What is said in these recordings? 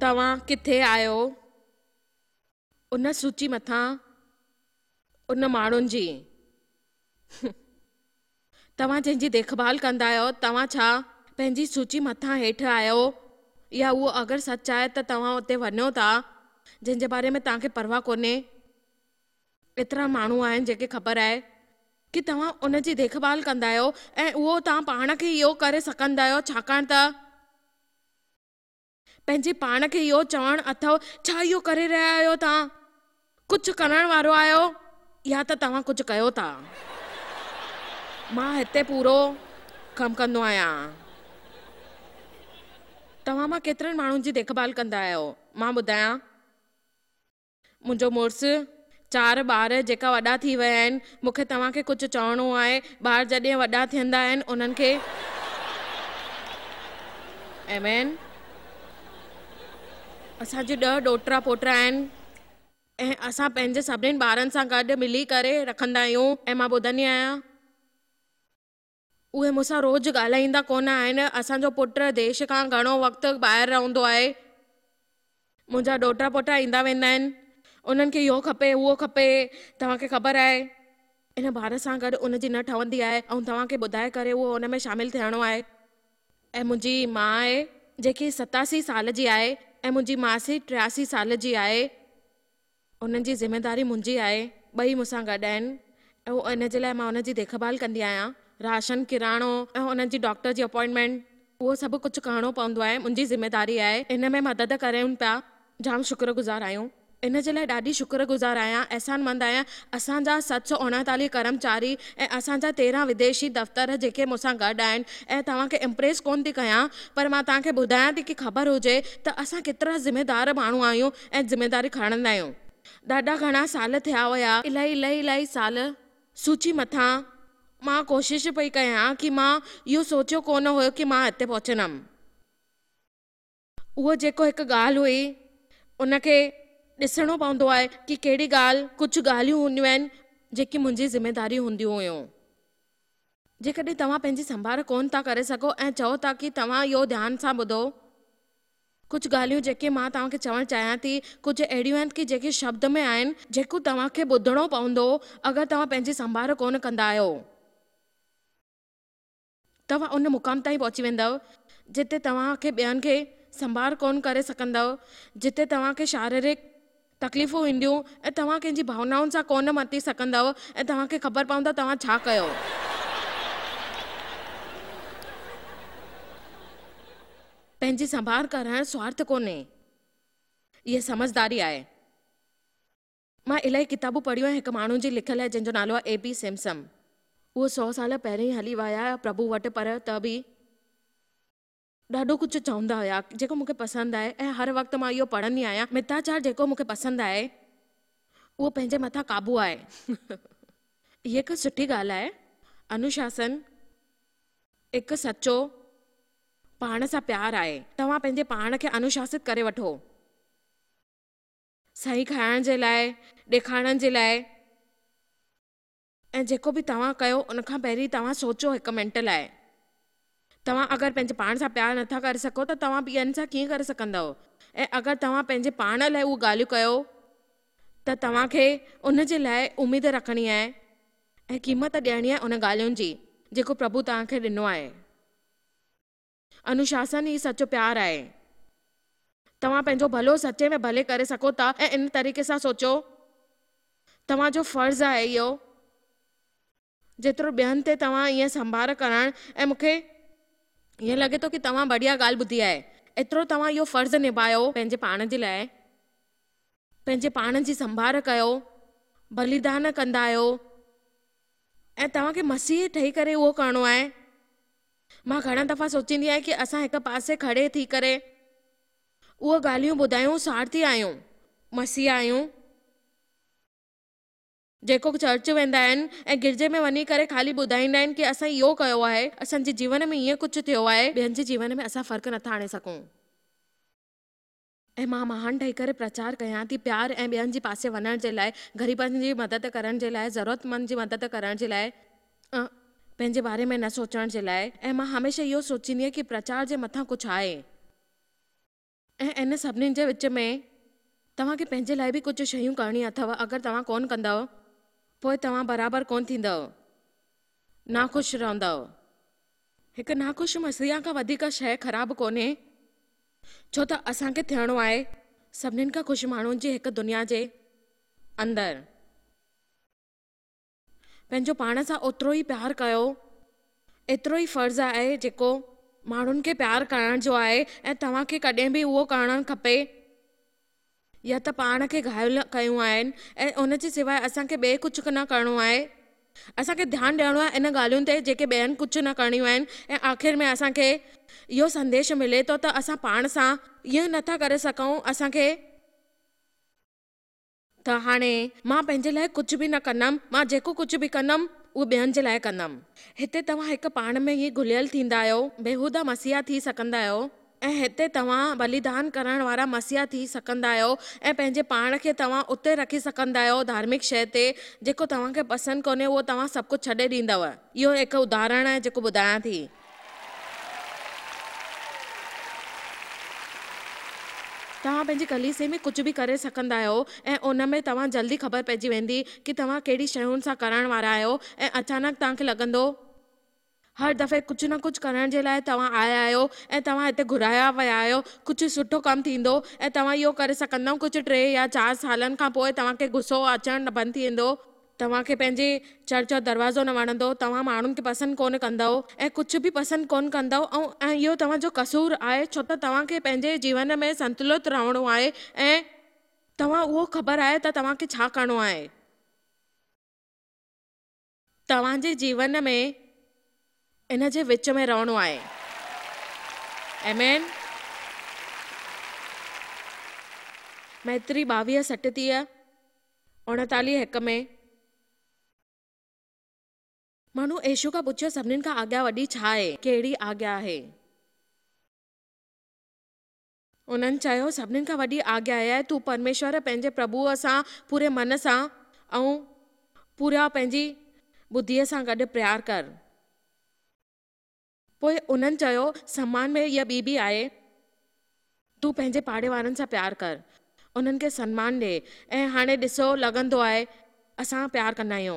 तव्हां किथे आहियो उन सूची मथां उन माण्हुनि जी तव्हां जंहिंजी देखभाल कंदा आहियो तव्हां छा पंहिंजी सूची मथां हेठि आहियो या उहो अगरि सच आहे त तव्हां उते वञो था जंहिंजे बारे में तव्हांखे परवाह कोन्हे। एतिरा माण्हू आहिनि जेके ख़बर आहे कि तव्हां उन जी देखभाल कंदा आहियो ऐं उहो तव्हां पाण खे इहो करे सघंदा आहियो छाकाणि त पंहिंजे पाण खे इहो चवणु अथव छा इहो करे रहिया आहियो तव्हां कुझु करण वारो आहियो या त तव्हां कुझु कयो था। मां हिते पूरो कमु कंदो आहियां। तव्हां मां केतिरनि माण्हुनि जी देखभाल कंदा आहियो। मां ॿुधायां मुंहिंजो मुड़ुसु 4 ॿार जेका वॾा थी विया आहिनि मूंखे तव्हांखे कुझु चवणो आहे। ॿार जॾहिं वॾा थींदा आहिनि उन्हनि खे आमेन। असांजी 10 ॾोहिटा पोटा आहिनि ऐं असां पंहिंजे सभिनीनि ॿारनि सां गॾु मिली करे रखंदा आहियूं ऐं मां ॿुधंदी आहियां उहे मूंसां रोज़ु ॻाल्हाईंदा कोन आहिनि। असांजो पुटु देश खां घणो वक़्तु ॿाहिरि रहंदो आहे। मुंहिंजा ॾोहिटा पोटा ईंदा वेंदा आहिनि उन्हनि खे इहो खपे उहो खपे। तव्हांखे ख़बर आहे इन ॿार सां गॾु उन जी न ठहंदी आहे ऐं तव्हांखे ॿुधाए करे उहो उन में शामिलु थियणो आहे। ऐं मुंहिंजी माउ आहे जेकी 87 साल जी आहे ऐं मुंहिंजी मासी 83 साल जी आहे। उन्हनि जी ज़िमेदारी मुंहिंजी आहे। ॿई मूंसां गॾु आहिनि ऐं इन जे लाइ मां उन जी देखभाल कंदी आहियां। राशन किराणो ऐं उन्हनि जी डॉक्टर जी अपॉइंटमेंट उहो सभु कुझु करिणो पवंदो आहे। मुंहिंजी ज़िमेदारी आहे। इन में मदद करेनि पिया। जाम शुक्रगुज़ार आहियूं। इन जे लाइ ॾाढी शुक्रगुज़ार आहियां अहसानमंद आहियां। असांजा 739 कर्मचारी ऐं असांजा 13 विदेशी दफ़्तर जेके मूंसां गॾु आहिनि ऐं तव्हांखे इम्प्रेस कोन थी कयां पर मां तव्हांखे ॿुधायां थी की ख़बर हुजे त असां केतिरा ज़िमेदार माण्हू आहियूं ऐं ज़िमेदारी खणंदा आहियूं। ॾाढा घणा साल थिया हुया इलाही साल सूची मथां मां कोशिशि पई कयां कि मां इहो सोचियो कोन हुयो कि मां हिते पहुचंदमि। उहो जेको हिकु ॻाल्हि हुई उनखे ॾिसणो पवंदो आहे कि कहिड़ी ॻाल्हि कुझु ॻाल्हियूं हूंदियूं आहिनि जेकी मुंहिंजी ज़िमेदारी हूंदियूं हुयूं। जेकॾहिं तव्हां पंहिंजी संभाल कोन था करे सघो ऐं चओ था कि तव्हां इहो ध्यान सां ॿुधो कुझु ॻाल्हियूं जेके मां तव्हांखे चवणु चाहियां थी कुझु अहिड़ियूं आहिनि कि जेके शब्द में आहिनि जेको तव्हांखे ॿुधणो पवंदो अगरि तव्हां पंहिंजी संभाल कोन कंदा आहियो। तव्हां उन मुक़ाम ताईं पहुची वेंदव जिते तव्हांखे ॿियनि खे संभाल कोन करे सघंदव, जिते तव्हांखे शारीरिक तकलीफ़ूं ईंदियूं ऐं तव्हां कंहिंजी भावनाउनि सां कोन मटी सघंदव ऐं तव्हांखे ख़बर पवंदव तव्हां छा कयो। पंहिंजी संभाल करणु स्वार्थ कोन्हे, इहा समझदारी आहे। मां इलाही किताबूं पढ़ियूं आहिनि। हिकु माण्हू जी लिखियलु आहे जंहिंजो नालो आहे A.P. सिम्पसन। उहो 100 साल पहिरीं हली विया प्रभु वटि पर त बि ॾाढो कुझु चवंदा हुया जेको मूंखे पसंदि आहे ऐं हर वक़्तु मां इहो पढ़ंदी आहियां। मिथ्याचार जेको मूंखे पसंदि आहे उहो पंहिंजे मथां काबू आहे। हीअ हिकु सुठी ॻाल्हि आहे। अनुशासन हिकु सचो पाण सां प्यारु आहे। तव्हां पंहिंजे पाण खे अनुशासित करे वठो सही खाइण जे लाइ ॾेखारण जे लाइ ऐं जेको बि तव्हां कयो उनखां पहिरीं तव्हां सोचो 1 मिंट लाइ। तव्हां अगरि पंहिंजे पाण सां प्यारु नथा करे सघो त तव्हां ॿियनि सां कीअं करे सघंदव। ऐं अगरि तव्हां पंहिंजे पाण लाइ उहे ॻाल्हियूं कयो त तव्हांखे उन जे लाइ उमेद रखणी आहे ऐं क़ीमत ॾियणी आहे उन ॻाल्हियुनि जी जेको प्रभु तव्हांखे ॾिनो आहे। अनुशासन ई सचो प्यारु आहे। तव्हां पंहिंजो भलो सचे में भले करे सघो था ऐं इन तरीक़े सां सोचो तव्हांजो फ़र्ज़ु आहे इहो जेतिरो ॿियनि ते तव्हां ईअं संभाल करणु ऐं मूंखे ईअं लॻे थो कि तव्हां बढ़िया ॻाल्हि ॿुधी आहे एतिरो तव्हां इहो फ़र्ज़ु निभायो पंहिंजे पाण जे लाइ, पंहिंजे पाण जी संभाल कयो, बलिदान कंदा आहियो ऐं तव्हांखे मसीह ठही करे उहो करिणो आहे। मां घणा दफ़ा सोचींदी आहियां कि असां हिकु पासे खड़े थी करे उहे ॻाल्हियूं ॿुधायूं स्वार्थी आहियूं, मसीह आहियूं जेको चर्च वेंदा आहिनि ऐं गिरजे में वञी करे ख़ाली ॿुधाईंदा आहिनि कि असां इहो कयो आहे, असांजे जीवन में ईअं कुझु थियो आहे, ॿियनि जे जीवन में असां फ़र्क़ु नथा आणे सघूं। ऐं मां महान ठही करे प्रचार कयां थी प्यार ऐं ॿियनि जे पासे वञण जे लाइ, ग़रीबनि जी मदद करण जे लाइ, ज़रूरतमंद जी मदद करण जे लाइ, पंहिंजे बारे में न सोचण जे लाइ। ऐं मां हमेशह इहो सोचींदी आहियां कि प्रचार जे मथां कुझु आहे ऐं इन सभिनीनि जे विच में तव्हांखे पंहिंजे लाइ बि कुझु शयूं करणी अथव। अगरि तव्हां कोन कंदव पोइ तव्हां बराबरि कोन थींदव, नाख़ुशि रहंदव। हिकु नाख़ुशि मसीहा खां वधीक शइ ख़राबु कोन्हे, छो त असांखे थियणो आहे सभिनीनि खां ख़ुशि माण्हुनि जी हिकु दुनिया जे अंदरि। पंहिंजो पाण सां ओतिरो ई प्यारु कयो, एतिरो ई फ़र्ज़ु आहे जेको माण्हुनि खे प्यारु करण जो आहे। ऐं तव्हांखे कॾहिं बि उहो करणु खपे या त पाण खे घायल कयूं आहिनि ऐं उन जे सवाइ असांखे ॿिए कुझु न करिणो आहे। असांखे ध्यानु ॾियणो आहे इन ॻाल्हियुनि ते जेके ॿियनि कुझु न करणियूं आहिनि। ऐं आख़िर में असांखे इहो संदेश मिले थो त असां पाण सां ईअं नथा करे सघूं असांखे त हाणे मां पंहिंजे लाइ कुझु बि न कंदमि, मां जेको कुझु बि कंदमि उहो ॿियनि जे लाइ कंदमि। हिते तव्हां हिकु पाण में ई घुलियल थींदा आहियो, बेहूदा मसीहा थी सघंदा आहियो। ऐं हिते तव्हां बलिदान करण वारा मसीहा थी सघंदा आहियो ऐं पंहिंजे पाण खे तव्हां उते रखी सघंदा आहियो धार्मिक शइ ते जेको तव्हांखे पसंदि कोन्हे उहो तव्हां सभु कुझु छॾे ॾींदव। इहो हिकु उदाहरण आहे जेको ॿुधायां थी। तव्हां पंहिंजी कलीसिया में कुझु बि करे सघंदा आहियो ऐं उन में तव्हां जल्दी ख़बर पइजी वेंदी कि तव्हां कहिड़ी शयुनि सां करण वारा आहियो। ऐं अचानक तव्हांखे लॻंदो हर दफ़े कुझु न कुझु करण जे लाइ तव्हां आया आहियो ऐं तव्हां हिते घुराया विया आहियो, कुझु सुठो कमु थींदो ऐं तव्हां इहो करे सघंदव। कुझु 3 या 4 सालनि खां पोइ तव्हांखे गुस्सो अचणु बंदि थी वेंदो, तव्हांखे पंहिंजे चर्च जो दरवाज़ो न वणंदो, तव्हां माण्हुनि खे पसंदि कोन कंदव ऐं कुझु बि पसंदि कोन कंदव। ऐं इहो तव्हांजो कसूर आहे छो त तव्हांखे पंहिंजे जीवन में संतुलित रहणो आहे ऐं तव्हां उहो ख़बर आहे त तव्हांखे छा करिणो आहे। तव्हांजे जीवन में इन जे विच में रहणो आहे। आमेन। मैत्री 22:37 39:1 में माण्हू यीशु खां पुछियो सभिनीनि खां आज्ञा वॾी छा आहे, कहिड़ी आज्ञा आहे? उन्हनि चयो सभिनीनि खां वॾी आज्ञा आहे तूं परमेश्वर पंहिंजे प्रभुअ सां पूरे मन सां ऐं पूरा पंहिंजी बुद्धीअ सां गॾु प्यार कर। पोइ उन्हनि चयो सम्मान में इहा ॿी बि आहे, तूं पंहिंजे पाड़े वारनि सां प्यार कर, उन्हनि खे सम्मान ॾे। ऐं हाणे ॾिसो लॻंदो आहे असां प्यार कंदा आहियूं।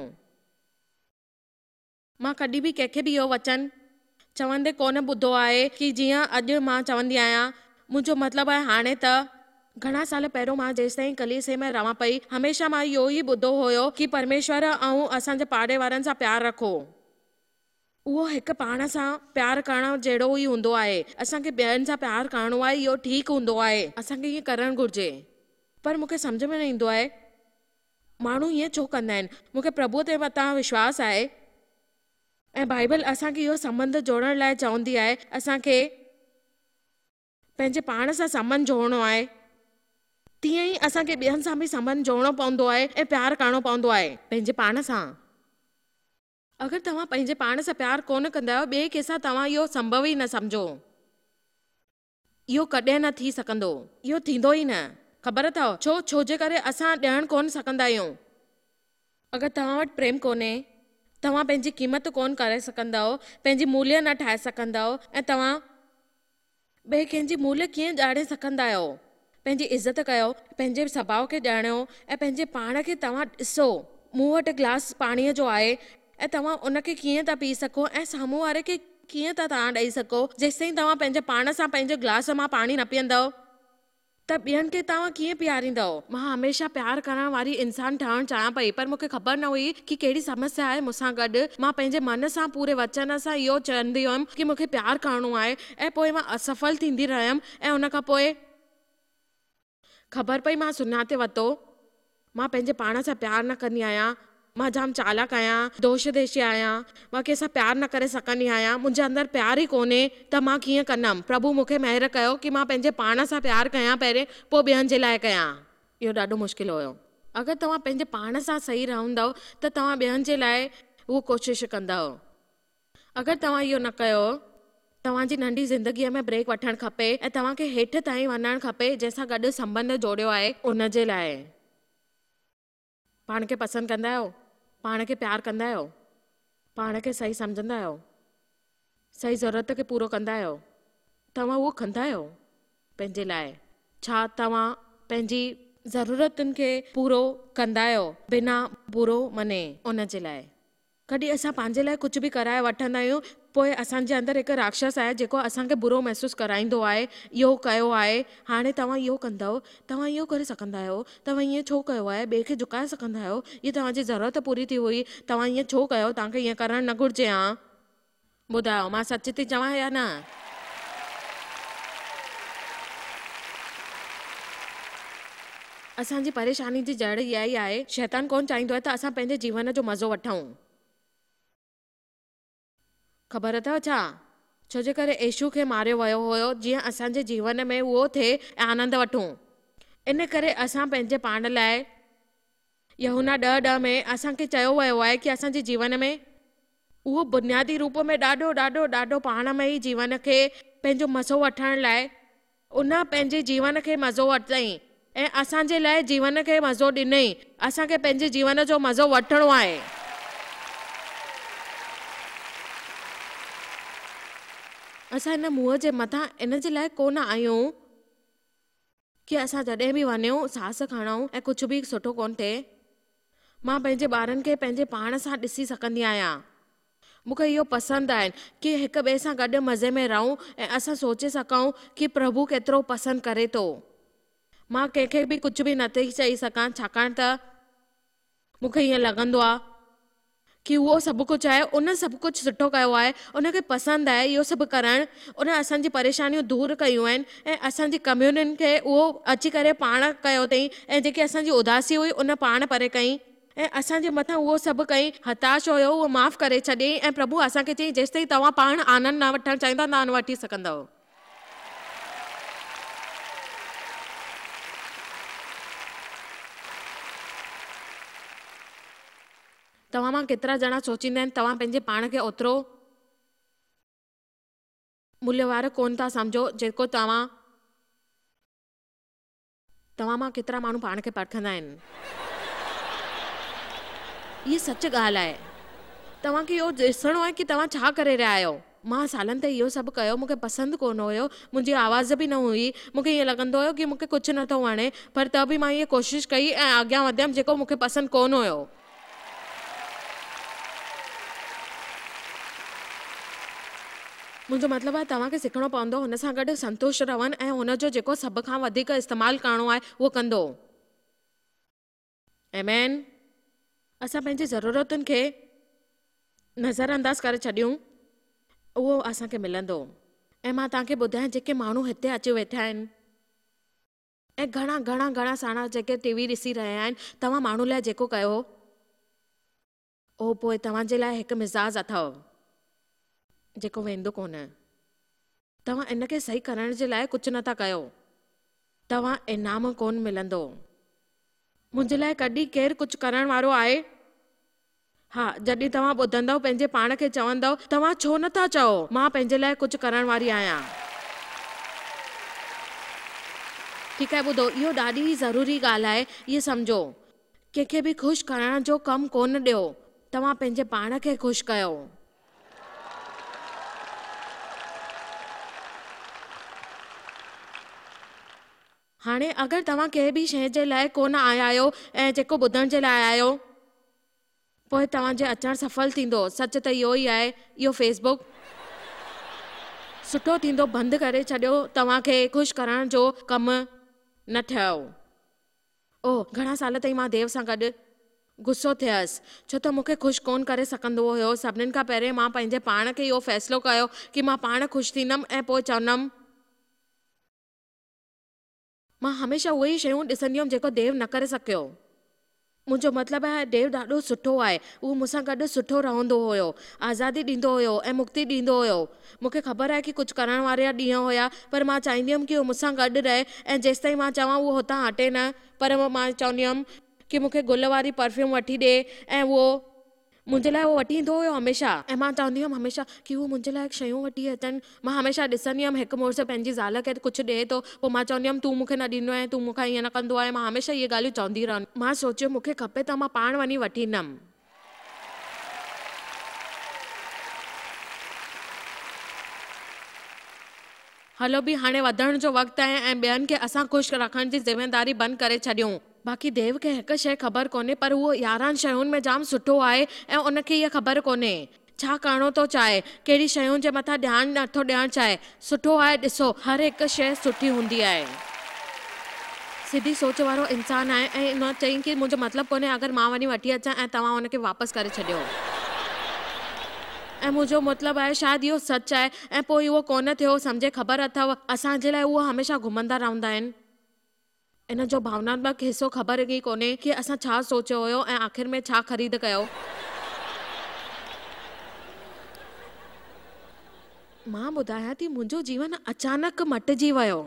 मां कॾहिं बि कंहिंखे बि इहो वचन चवंदे कोन ॿुधो आहे कि जीअं अॼु मां चवंदी आहियां। मुंहिंजो मतिलबु आहे हाणे त घणा साल पहिरियों मां जेसिताईं कलीसिया में रहां पई हमेशह मां इहो ई ॿुधो हुयो कि परमेश्वर ऐं असांजे पाड़े वारनि सां प्यार रखो। उहो हिकु पाण सां प्यार करण जहिड़ो ई हूंदो आहे। असांखे ॿियनि सां प्यार करणो आहे, इहो ठीकु हूंदो आहे, असांखे ईअं करणु घुरिजे। पर मूंखे सम्झ में न ईंदो आहे माण्हू ईअं छो कंदा आहिनि। मूंखे प्रभु ते मथां विश्वास आहे ऐं बाइबल असांखे इहो संबंध जोड़ण लाइ चवंदी आहे असांखे पंहिंजे पाण सां संबंध जोड़णो आहे। तीअं ई असांखे ॿियनि सां बि संबंध जोड़णो पवंदो आहे ऐं प्यार करणो पवंदो आहे पंहिंजे पाण सां। अगरि तव्हां पंहिंजे पाण सां प्यार कोन कंदा आहियो ॿिए कंहिंसां तव्हां इहो संभव ई न सम्झो। इहो कॾहिं न थी सघंदो, इहो थींदो ई न। ख़बर अथव छो जे करे असां ॾियणु कोन सघंदा आहियूं। अगरि तव्हां वटि प्रेम कोन्हे तव्हां पंहिंजी क़ीमत कोन करे सघंदव, पंहिंजी मूल्य न ठाहे सघंदव ऐं तव्हां ॿिए कंहिंजी मूल्य कीअं ॼाणे सघंदा आहियो। पंहिंजी इज़त कयो, पंहिंजे सुभाउ खे ॼाणियो ऐं पंहिंजे पाण खे तव्हां ॾिसो। मूं वटि गिलास पाणीअ जो आहे ऐं तव्हां उनखे कीअं था पी सघो ऐं साम्हूं वारे खे कीअं था तव्हां ॾेई सघो। जेसिताईं तव्हां पंहिंजे पाण सां पंहिंजे गिलास मां पाणी न पीअंदव त ॿियनि खे तव्हां कीअं पीआरींदव। मां हमेशह प्यार करण वारी इंसान ठहणु चाहियां पई पर मूंखे ख़बर न हुई कि कहिड़ी समस्या आहे मूंसां गॾु। मां पंहिंजे मन सां पूरे वचन सां इहो चवंदी हुयमि कि मूंखे प्यार करणो आहे ऐं पोइ मां असफल थींदी रहियमि ऐं उन खां पोइ ख़बर पई मां सुञाते वरितो मां पंहिंजे पाण सां प्यार न कंदी आहियां। मां जाम चालाक आहियां, दोष देशी आहियां, मां कंहिंसां प्यार न करे सघंदी आहियां, मुंहिंजे अंदरि प्यार ई कोन्हे त मां कीअं कंदमि। प्रभु मूंखे महिर कयो कि मां पंहिंजे पाण सां प्यार कयां पहिरें पोइ ॿियनि जे लाइ कयां। इहो ॾाढो मुश्किल हुयो। अगरि तव्हां पंहिंजे पाण सां सही रहंदव त तव्हां ॿियनि जे लाइ उहो कोशिशि कंदव। अगरि तव्हां इहो न कयो तव्हांजी नंढी ज़िंदगीअ में ब्रेक वठणु खपे ऐं तव्हांखे हेठि ताईं वञणु खपे जंहिंसां गॾु संबंध जोड़ियो आहे उन जे लाइ। पाण खे पसंदि कंदा आहियो, पाण खे प्यार कंदा आहियो, पाण खे सही सम्झंदा आहियो, सही ज़रूरत खे पूरो कंदा आहियो, तव्हां उहो कंदा आहियो पंहिंजे लाइ। छा तव्हां पंहिंजी ज़रूरतुनि खे पूरो कंदा आहियो बिना बुरो मने उन जे लाइ? कॾहिं असां पंहिंजे लाइ कुझु बि कराए वठंदा आहियूं, पोइ असांजे अंदरि हिकु राक्षस आहे जेको असांखे बुरो महसूसु कराईंदो आहे, इहो कयो आहे, हाणे तव्हां इहो कंदव, तव्हां इहो करे सघंदा आहियो, तव्हां ईअं छो कयो आहे, ॿिए खे झुकाए सघंदा आहियो, हीअ तव्हांजी ज़रूरत पूरी थी हुई, तव्हां ईअं छो कयो, तव्हांखे ईअं करणु न घुरिजे हा? ॿुधायो, मां सच थी चवां या न? असांजी परेशानी जी जड़ इहा ई आहे, शैतान कोन चाहींदो आहे त असां पंहिंजे जीवन जो मज़ो वठूं। ख़बर अथव छा? छो जे करे येशू खे मारियो वियो हुयो जीअं असांजे जीवन में उहो थिए ऐं आनंद वठूं। इन करे असां पंहिंजे पाण लाइ यूहन्ना 10:10 में असांखे चयो वियो आहे कि असांजे जीवन में उहो बुनियादी रूप में ॾाढो ॾाढो ॾाढो पाण में ई जीवन खे पंहिंजो मज़ो वठण लाइ उन पंहिंजे जीवन खे मज़ो वरितईं ऐं असांजे लाइ जीवन खे मज़ो ॾिनई। असांखे पंहिंजे जीवन जो मज़ो वठणो आहे। असां हिन मुंहं जे मथां इन जे लाइ कोन आहियूं कि असां जॾहिं बि वञूं सांस खणूं ऐं कुझु बि सुठो कोन थिए। मां पंहिंजे ॿारनि खे पंहिंजे पाण सां ॾिसी सघंदी आहियां। मूंखे इहो पसंदि आहे कि हिक ॿिए सां गॾु मज़े में रहूं ऐं असां सोचे सघूं कि प्रभु केतिरो पसंदि करे थो। मां कंहिंखे बि कुझु बि नथी चई सघां, छाकाणि त मूंखे ईअं लॻंदो आहे कि उहो सभु कुझु आहे, उन सभु कुझु सुठो कयो आहे, उनखे पसंदि आहे इहो सभु करणु। उन असांजी परेशानियूं दूरि कयूं आहिनि ऐं असांजी कम्युनिटी खे उहो अची करे पाण कयो अथई ऐं जेकी असांजी उदासी हुई उन पाण परे कई ऐं असांजे मथां उहो सभु कई। हताश हुयो, उहो माफ़ु करे छॾियईं ऐं प्रभु असांखे चई जेसिताईं तव्हां पाण आनंद न वठणु चाहींदा न वठी सघंदव। तव्हां मां केतिरा ॼणा सोचींदा आहिनि तव्हां पंहिंजे पाण खे ओतिरो मूल्यवान कोन था सम्झो जेको तव्हां मां केतिरा माण्हू पाण खे परखंदा आहिनि। इहा सच ॻाल्हि आहे। तव्हांखे इहो ॾिसणो आहे कि तव्हां छा करे रहिया आहियो। मां सालनि ताईं इहो सभु कयो, मूंखे पसंदि कोन हुयो, मुंहिंजी आवाज़ बि न हुई, मूंखे ईअं लॻंदो हुयो कि मूंखे कुझु नथो वणे, पर त बि मां इहा कोशिशि कई ऐं अॻियां वधियमि जेको मूंखे पसंदि कोन हुयो। मुंहिंजो मतिलबु आहे तव्हांखे सिखणो पवंदो हुन सां गॾु संतुष्ट रहनि ऐं हुनजो जेको सभ खां वधीक इस्तेमालु करणो आहे उहो कंदो। आमीन। असां पंहिंजी ज़रूरतुनि खे नज़रअंदाज़ करे छॾियूं, उहो असांखे मिलंदो। ऐं मां तव्हांखे ॿुधायां जेके माण्हू हिते अची वेठा आहिनि ऐं घणा घणा घणा साणा जेके टीवी ॾिसी रहिया आहिनि, तव्हां माण्हू लाइ जेको कयो उहो पोइ तव्हांजे लाइ हिकु मिज़ाज अथव जेको वेंदो कोन। तव्हां इनखे सही करण जे लाइ कुझु नथा कयो, तव्हां इनाम कोन मिलंदो। मुंहिंजे लाइ कॾहिं केरु कुझु करण वारो आहे? हा, जॾहिं तव्हां ॿुधंदव पंहिंजे पाण खे चवंदव तव्हां छो नथा चओ मां पंहिंजे लाइ कुझु करण वारी आहियां। ठीकु आहे, ॿुधो, इहो ॾाढी ज़रूरी ॻाल्हि आहे। इहे सम्झो, कंहिंखे बि ख़ुशि करण जो कमु कोन ॾियो, तव्हां पंहिंजे पाण खे ख़ुशि कयो। हाणे अगरि तव्हां कंहिं बि शइ जे लाइ कोन आया आहियो ऐं जेको ॿुधण जे लाइ आया आहियो, पोइ तव्हांजे अचणु सफल थींदो। सच त इहो ई आहे। इहो फेसबुक सुठो थींदो बंदि करे छॾियो, तव्हांखे ख़ुशि करण जो कमु न ठहियो। घणा साल ताईं मां देव सां गॾु गुस्सो थियसि छो त मूंखे ख़ुशि कोन करे सघंदो हुयो। सभिनीनि खां पहिरियों मां पंहिंजे पाण खे इहो फ़ैसिलो कयो कि मां पाण ख़ुशि थींदमि ऐं पोइ चवंदमि मां हमेशह उहे ई शयूं ॾिसंदी हुयमि जेको देव न करे सघियो। मुंहिंजो मतिलबु आहे देव ॾाढो सुठो आहे, उहो मूंसां गॾु सुठो रहंदो हुयो, आज़ादी ॾींदो हुयो ऐं मुक्ति ॾींदो हुयो। मूंखे ख़बर आहे कि कुझु करण वारा ॾींहं हुया, पर मां चाहींदी हुयमि कि उहो मूंसां गॾु रहे ऐं जेसि ताईं मां चवां उहो हुतां हटे न। पर मां चवंदी हुयमि कि मूंखे गुल वारी परफ्यूम वठी ॾे ऐं उहो मुंहिंजे लाइ उहो वठी ईंदो हुयो हमेशह। ऐं मां चवंदी हुयमि हमेशह कि उहो मुंहिंजे लाइ शयूं वठी अचनि। मां हमेशह ॾिसंदी हुयमि हिकु मुड़ुसु पंहिंजी ज़ाल खे कुझु ॾिए थो, पोइ मां चवंदी हुयमि तूं मूंखे न ॾींदो आहे, तूं मूंखां ईअं न कंदो आहे। मां हमेशह इहे ॻाल्हियूं चवंदी रहंदी। मां सोचियो मूंखे खपे त मां पाण वञी वठी ईंदमि। हलो बि हाणे वधण जो वक़्तु आहे ऐं ॿियनि खे असां ख़ुशि रखण जी ज़िमेदारी बंदि करे छॾियूं। बाक़ी देव खे हिकु शइ ख़बर कोन्हे, पर उहो 11 शयुनि में जाम सुठो आहे ऐं उनखे इहा ख़बर कोन्हे छा करणो थो चाहे, कहिड़ी शयुनि जे मथां ध्यानु नथो ॾियणु चाहे। सुठो आहे, ॾिसो हर हिकु शइ सुठी हूंदी आहे। सिधी सोच वारो इंसानु आहे ऐं मां चई कि मुंहिंजो मतिलबु कोन्हे अगरि मां वञी वठी अचां ऐं तव्हां हुनखे वापसि करे छॾियो। ऐं मुंहिंजो मतिलबु आहे शायदि इहो सच आहे ऐं पोइ उहो कोन थियो सम्झे, ख़बर अथव असांजे लाइ उहो हमेशह घुमंदा रहंदा आहिनि। इन जो भावनात्मक हिसो ख़बर ई कोन्हे कि असां छा सोचियो हुयो ऐं आख़िर में छा ख़रीद कयो। मां ॿुधायां थी, मुंहिंजो जीवन अचानक मटिजी वियो।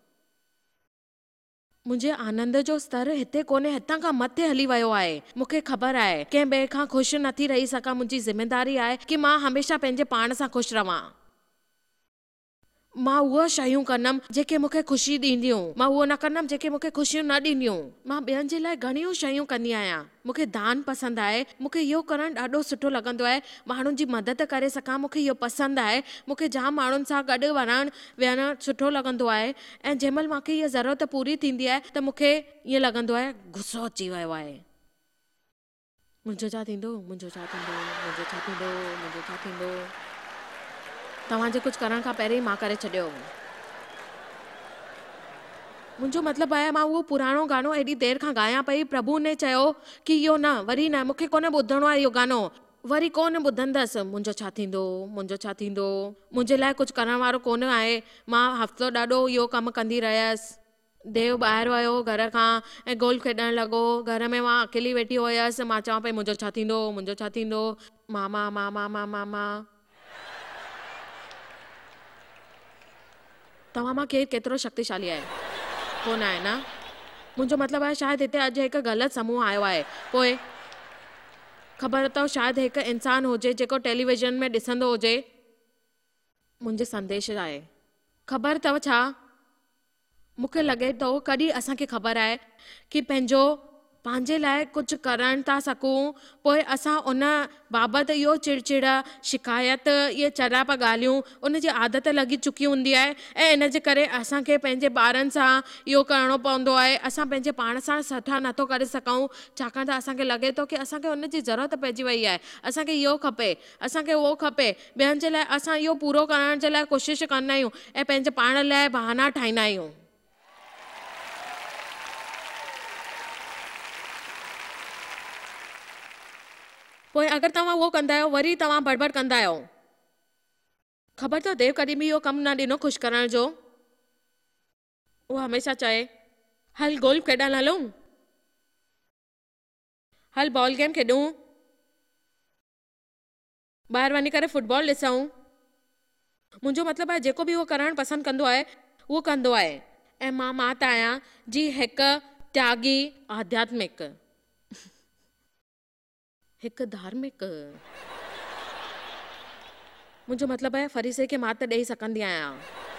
मुंहिंजे आनंद जो स्तर हिते कोन्हे, हितां खां मथे हली वियो आहे। मूंखे ख़बर आहे कंहिं ॿिए खां ख़ुशि नथी रही सघां। मुंहिंजी ज़िमेदारी आहे कि मां हमेशह पंहिंजे पाण सां ख़ुशि रहां। मां उहे शयूं कंदमि जेके मूंखे ख़ुशी ॾींदियूं, मां उहो न कंदमि जेके मूंखे ख़ुशियूं न ॾींदियूं। मां ॿियनि जे लाइ घणियूं शयूं कंदी आहियां। मूंखे दान पसंदि आहे, मूंखे इहो करणु ॾाढो सुठो लॻंदो आहे। माण्हुनि जी मदद करे सघां, मूंखे इहो पसंदि आहे। मूंखे जाम माण्हुनि सां गॾु वञणु विहणु सुठो लॻंदो आहे ऐं जंहिंमहिल मूंखे इहा ज़रूरत पूरी थींदी आहे त मूंखे ईअं लॻंदो आहे गुस्सो अची वियो आहे। मुंहिंजो छा थींदो, मुंहिंजो छा थींदो, मुंहिंजो छा थींदो, मुंहिंजो छा थींदो। तव्हांजे कुझु करण खां पहिरीं मां करे छॾियो। मुंहिंजो मतिलबु आहे मां उहो पुराणो गानो एॾी देरि खां ॻायां पई, प्रभु ने चयो कि इहो न, वरी न, मूंखे कोन ॿुधणो आहे इहो गानो, वरी कोन ॿुधंदसि। मुंहिंजो छा थींदो, मुंहिंजो छा थींदो। मुंहिंजे लाइ कुझु करण वारो कोन आहे। मां हफ़्तो ॾाढो इहो कमु कंदी रहियसि। देव ॿाहिरि वियो घर खां ऐं गोल्फ खेॾणु लॻो। घर में मां अकेली वेठी हुयसि। मां चवां पई मुंहिंजो छा थींदो, मुंहिंजो छा थींदो। मामा मामा मामा मामा। तव्हां मां केतिरो शक्तिशाली आहे, कोन आहे न। मुंहिंजो मतिलबु आहे शायदि हिते अॼु हिकु ग़लति समूह आयो आहे। पोइ ख़बर अथव शायदि हिकु इंसानु हुजे जेको टेलीविज़न में ॾिसंदो हुजे मुंहिंजे संदेश आहे। ख़बर अथव छा, मूंखे लॻे थो कॾहिं असांखे ख़बर आहे कि पंहिंजे लाइ कुझु करण था सघूं, पोइ असां उन बाबति इहो चिड़चिड़ शिकायत इहे चराप ॻाल्हियूं उन जी आदत लॻी चुकी हूंदी आहे ऐं इन जे करे असांखे पंहिंजे ॿारनि सां इहो करिणो पवंदो आहे। असां पंहिंजे पाण सां सुठा नथो करे सघूं छाकाणि त असांखे लॻे थो कि असांखे उन जी ज़रूरत पइजी वई आहे। असांखे इहो खपे, असांखे उहो खपे। ॿियनि जे लाइ असां इहो पूरो करण जे लाइ कोशिशि कंदा आहियूं ऐं पंहिंजे पाण लाइ बहाना ठाहींदा आहियूं। पोइ अगरि तव्हां उहो कंदा आहियो वरी तव्हां बड़बड़ कंदा आहियो। ख़बर अथव देव कॾहिं बि इहो कमु न ॾिनो ख़ुशि करण जो। उहो हमेशह चए हल गोल्फ खेॾणु हलूं, हल बॉल गेम खेॾूं, ॿाहिरि वञी करे फुटबॉल ॾिसूं। मुंहिंजो मतिलबु आहे जेको बि उहो करणु पसंदि कंदो आहे उहो कंदो आहे। ऐं मां त आहियां जी हिकु त्यागी आध्यात्मिक, हिकु धार्मिक। मुंहिंजो मतिलबु आहे फरीसे खे मात ॾेई सघंदी आहियां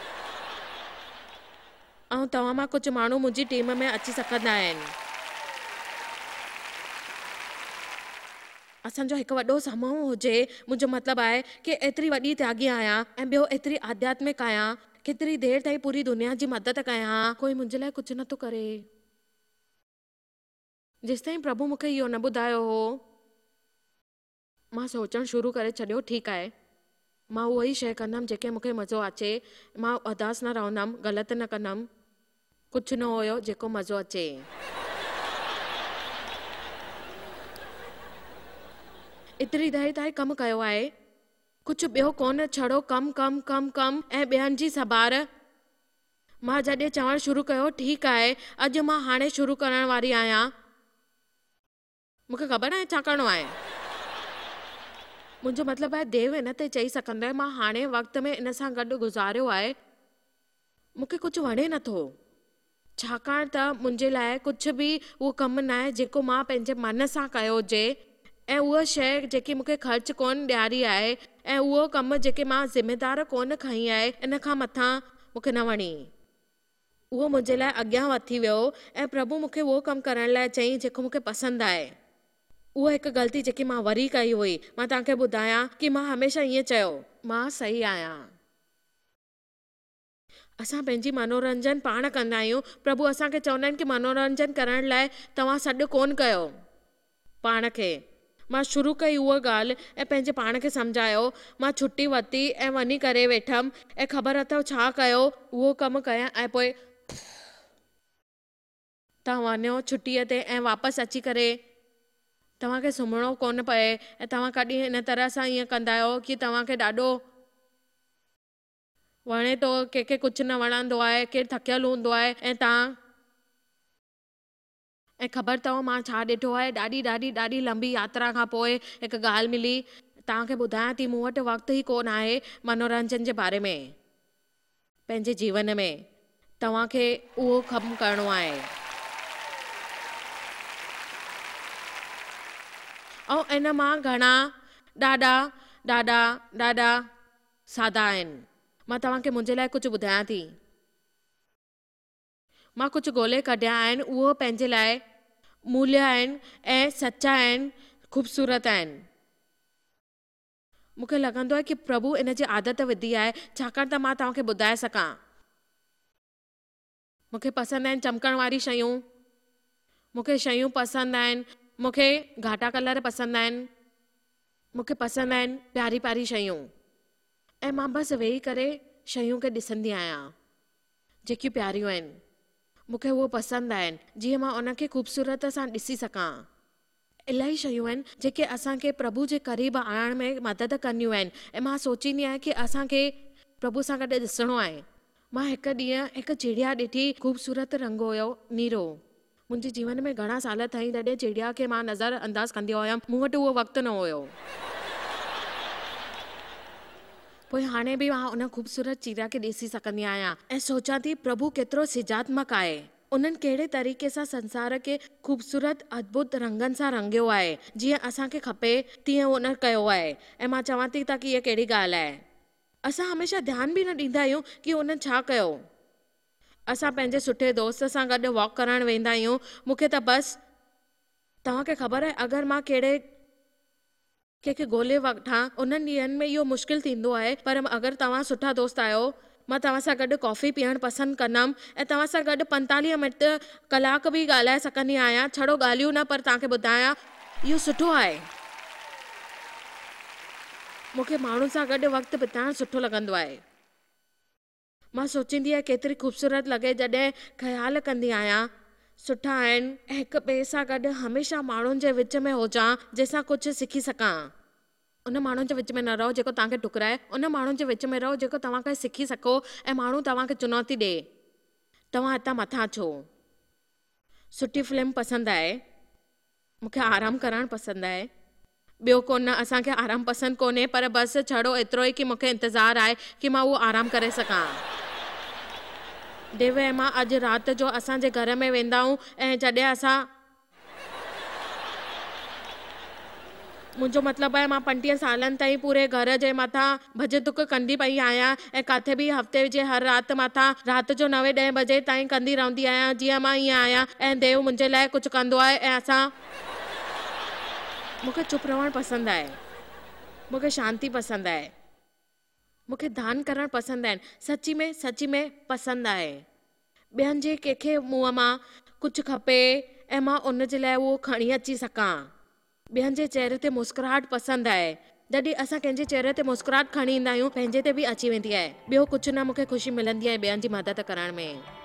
ऐं तव्हां मां कुझु माण्हू मुंहिंजी टीम में अची सघंदा आहिनि। असांजो हिकु वॾो समूह हुजे। मुंहिंजो मतिलबु आहे कि एतिरी वॾी त्यागी आहियां ऐं ॿियो एतिरी आध्यात्मिक आहियां, केतिरी देरि ताईं पूरी दुनिया जी मदद कयां, कोई मुंहिंजे लाइ कुझु नथो करे। जेसिताईं प्रभु मूंखे इहो न ॿुधायो हो मां सोचणु शुरू करे छॾियो, ठीकु आहे मां उहो ई शइ कंदमि जेके मूंखे मज़ो अचे। मां उदास न रहंदमि, ग़लति न कंदमि। कुझु न हुयो जेको मज़ो अचे। एतिरी देरि ताईं कमु कयो आहे, कुझु ॿियो कोन, छड़ो कमु कमु कमु कमु ऐं ॿियनि जी सबार। मां जॾहिं चवणु शुरू कयो ठीकु आहे अॼु मां हाणे शुरू करण वारी आहियां, मूंखे ख़बर आहे छा करिणो आहे। मुंहिंजो मतिलबु आहे देव इन ते चई सघंदो आहे मां हाणे वक़्त में इन सां गॾु गुज़ारियो आहे, मूंखे कुझु वणे नथो छाकाणि त मुंहिंजे लाइ कुझु बि उहो कमु न आहे जेको मां पंहिंजे मन सां कयो हुजे ऐं उहा शइ जेकी मूंखे ख़र्चु कोन ॾियारी आहे ऐं उहो कमु जेके मां ज़िमेदार कोन खई आहे इन खां मथां मूंखे न वणी। उहो मुंहिंजे लाइ अॻियां वधी वियो ऐं प्रभु मूंखे उहो कमु करण लाइ चई जेको मूंखे पसंदि आहे। उहा हिकु ग़लती जेकी मां वरी कई हुई। मां तव्हांखे ॿुधायां कि मां हमेशह ईअं चयो मां सही आहियां। असां पंहिंजी मनोरंजन पाण कंदा आहियूं। प्रभु असांखे चवंदा आहिनि कि मनोरंजन करण लाइ तव्हां सॾु कोन कयो पाण खे। मां शुरू कई उहा ॻाल्हि ऐं पंहिंजे पाण खे सम्झायो। मां छुटी वरिती ऐं वञी करे वेठमि ऐं ख़बर अथव छा कयो, उहो कमु कयां ऐं पोइ तव्हां वञो छुटीअ ते ऐं वापसि अची करे तव्हांखे सुम्हणो कोन पए ऐं तव्हां कॾहिं हिन तरह सां ईअं कंदा आहियो कि तव्हांखे ॾाढो वणे थो, कंहिंखे कुझु न वणंदो आहे, केरु थकियलु हूंदो आहे ऐं तव्हां ऐं ख़बर अथव मां छा ॾिठो आहे। ॾाढी लंबी यात्रा खां पोइ हिकु ॻाल्हि मिली। तव्हांखे ॿुधायां थी, मूं वटि वक़्तु ई कोन आहे मनोरंजन जे बारे में। पंहिंजे जीवन में तव्हांखे उहो कमु करिणो आहे ऐं इन मां घणा ॾाढा सादा आहिनि। मां तव्हांखे मुंहिंजे लाइ कुझु ॿुधायां थी। मां कुझु ॻोल्हे कढिया आहिनि, उहो पंहिंजे लाइ मूल्य आहिनि ऐं सचा आहिनि, ख़ूबसूरत आहिनि। मूंखे लॻंदो आहे कि प्रभु इन जी आदत विधी आहे, छाकाणि त मां तव्हांखे ॿुधाए सघां। मूंखे पसंदि आहिनि चमकण वारी शयूं, मूंखे शयूं पसंदि आहिनि, मूंखे घाटा कलर पसंदि आहिनि, मूंखे पसंदि आहिनि प्यारी प्यारी शयूं ऐं मां बसि वेही करे शयूं खे ॾिसंदी आहियां जेकियूं प्यारियूं आहिनि। मूंखे उहो पसंदि आहिनि जीअं मां उनखे ख़ूबसूरत सां ॾिसी सघां। इलाही शयूं आहिनि जेके असांखे प्रभु जे क़रीब आणण में मदद कंदियूं आहिनि ऐं मां सोचींदी आहियां कि असांखे प्रभु सां गॾु ॾिसणो आहे। मां हिकु ॾींहुं हिकु चिड़िया ॾिठी, ख़ूबसूरत रंग हुयो नीरो। मुंहिंजे जीवन में घणा साल ताईं तॾहिं चिड़िया खे मां नज़र अंदाज़ कंदी हुयमि, मूं वटि उहो वक़्तु न हुयो। पोइ हाणे बि मां उन ख़ूबसूरत चिड़िया खे ॾिसी सघंदी आहियां ऐं सोचां थी प्रभु केतिरो सिजात्मक आहे। उन्हनि कहिड़े तरीक़े सां संसार खे ख़ूबसूरत अद्भुत रंगनि सां रंगियो आहे, जीअं असांखे खपे तीअं उन कयो आहे। ऐं मां चवां थी त कि इहा कहिड़ी ॻाल्हि आहे। असां हमेशह ध्यानु बि न ॾींदा आहियूं कि उन्हनि छा कयो। असां पंहिंजे सुठे दोस्त सां गॾु वॉक करणु वेंदा आहियूं। मूंखे त बसि, तव्हांखे ख़बर आहे, अगरि मां कंहिंखे ॻोल्हे वठां, उन्हनि ॾींहंनि में इहो मुश्किल थींदो आहे, पर अगरि तव्हां सुठा दोस्त आहियो, मां तव्हां सां गॾु कॉफ़ी पीअणु पसंदि कंदमि ऐं तव्हां सां गॾु 45 मिंट कलाक बि ॻाल्हाए सघंदी आहियां। छड़ो ॻाल्हियूं न, पर तव्हांखे ॿुधायां इहो सुठो आहे। मूंखे माण्हुनि सां गॾु वक़्तु बिताइणु सुठो लॻंदो आहे। मां सोचींदी आहियां केतिरी ख़ूबसूरत लॻे जॾहिं ख़्यालु कंदी आहियां सुठा आहिनि ऐं हिक ॿिए सां गॾु हमेशह माण्हुनि जे विच में हुजां जंहिंसां कुझु सिखी सघां। उन माण्हुनि जे विच में न रहो जेको तव्हांखे टुकराए, उन माण्हुनि जे विच में रहो जेको तव्हां खां सिखी सघो ऐं माण्हू तव्हांखे चुनौती ॾे, तव्हां हितां मथां अचो। सुठी फिल्म पसंदि आहे, मूंखे आराम करणु पसंदि आहे। ॿियो कोन, असांखे आराम पसंदि कोन्हे, पर बसि छड़ो एतिरो ई कि मूंखे इंतज़ारु आहे कि मां उहो आराम करे सघां। देव ऐं मां अॼु राति जो असांजे घर में वेंदा आहियूं ऐं जॾहिं मुंहिंजो मतिलबु आहे मां 35 सालनि ताईं पूरे घर जे मथां भॼ दुक कंदी पई आहियां ऐं किथे बि हफ़्ते जे हर राति मथां राति जो 9-10 बजे ताईं कंदी रहंदी आहियां जीअं मां ईअं आहियां ऐं देव मुंहिंजे लाइ कुझु कंदो आहे ऐं मूंखे चुप रहणु पसंदि आहे, मूंखे शांती पसंदि आहे, मूंखे ध्यानु करणु पसंदि आहिनि, सची में पसंदि आहे। ॿियनि जे कंहिंखे मुंहं मां कुझु खपे ऐं मां उन जे लाइ उहो खणी अची सघां। ॿियनि जे चेहरे ते मुस्कुराहट पसंदि आहे। जॾहिं असां कंहिंजे चेहरे ते मुस्कुराहट खणी ईंदा आहियूं, पंहिंजे ते बि अची वेंदी आहे। ॿियो कुझु न, मूंखे ख़ुशी मिलंदी आहे ॿियनि जी मदद करण में।